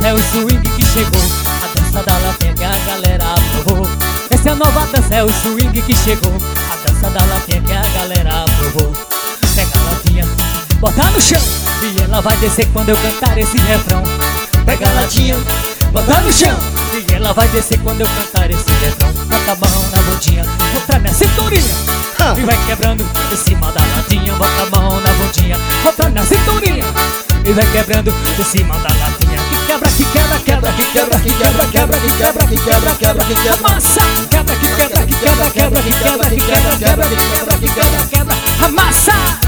dança, é o swing que chegou. A dança da latinha que a galera aprovou. Essa é a nova dança, é o swing que chegou. A dança da latinha que a galera aprovou. Pega a latinha, bota no chão, e ela vai descer quando eu cantar esse refrão. Pega a latinha, bota no chão, e ela vai descer quando eu cantar esse refrão. Bota a mão na bundinha, bota na cinturinha, e vai quebrando em cima da latinha. Bota a mão na bundinha, bota na cinturinha, e vai quebrando em cima da latinha. Que quebra, que quebra, quebra, que quebra, que quebra, quebra, que quebra, que quebra, quebra, que quebra. Amassa, quebra, que quebra, que quebra, quebra, que quebra, que quebra, quebra, que quebra, que quebra, quebra. Amassa.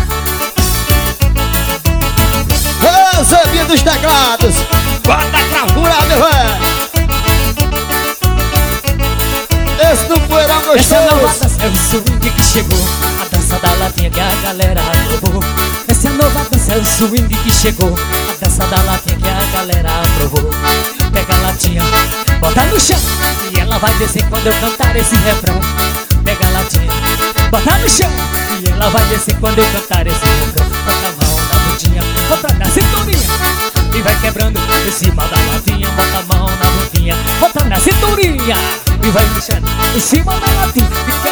Ô, Zebinha dos teclados, bota pra furar, meu velho. Esse não foi não gostoso. Essa nova dança é o swing que chegou. A dança da latinha que a galera aprovou. Essa nova dança é o swing que chegou. A dança da latinha que a galera aprovou. Pega a latinha, bota no chão, e ela vai descer quando eu cantar esse refrão. Pega a latinha, bota no chão, e ela vai descer quando eu cantar esse refrão. Bota a mão na bundinha, bota na cinturinha, e vai quebrando em cima da latinha. Bota a mão na bundinha, bota na cinturinha, e vai mexendo em cima da latinha.